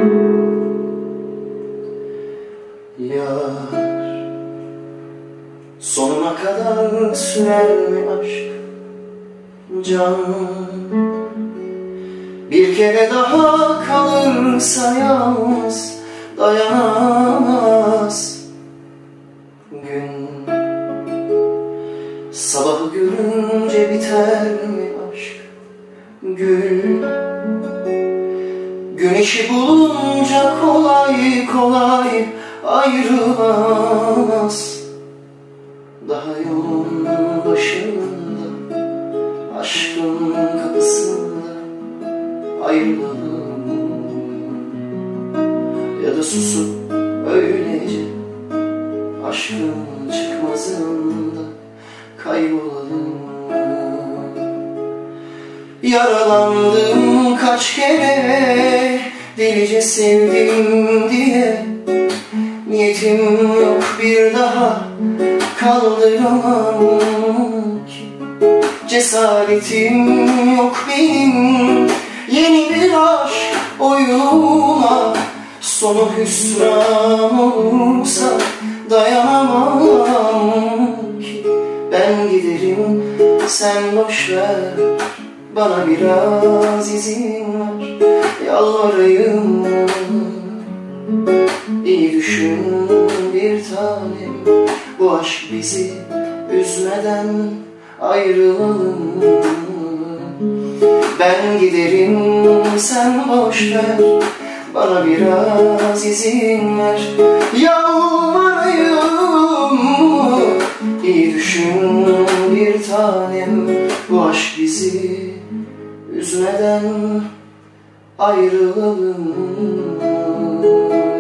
Yar, sonuna kadar sürer mi aşk can? Bir kere daha kalırsa yalnız dayanamaz gün. Sabahı görünce biter mi aşk gül? Güneşi bulunca kolay kolay ayrılamaz. Daha yolun başında, aşkın kapısında ayrılalım. Ya da susup öylece aşkın çıkmazında kaybolalım. Yaralandım kaç kere delice sevdim diye, niyetim yok bir daha kaldıramam ki. Cesaretim yok benim yeni bir aşk oyununa. Sonu hüsran olursa dayanamam ki. Ben giderim sen boşver, bana biraz izin ver. Yalvarayım, iyi düşün bir tanem. Bu aşk bizi üzmeden ayrılalım. Ben giderim sen boşver, bana biraz izin ver. Yalvarayım, iyi düşün bir tanem. Bu aşk bizi üzmeden ayrılalım.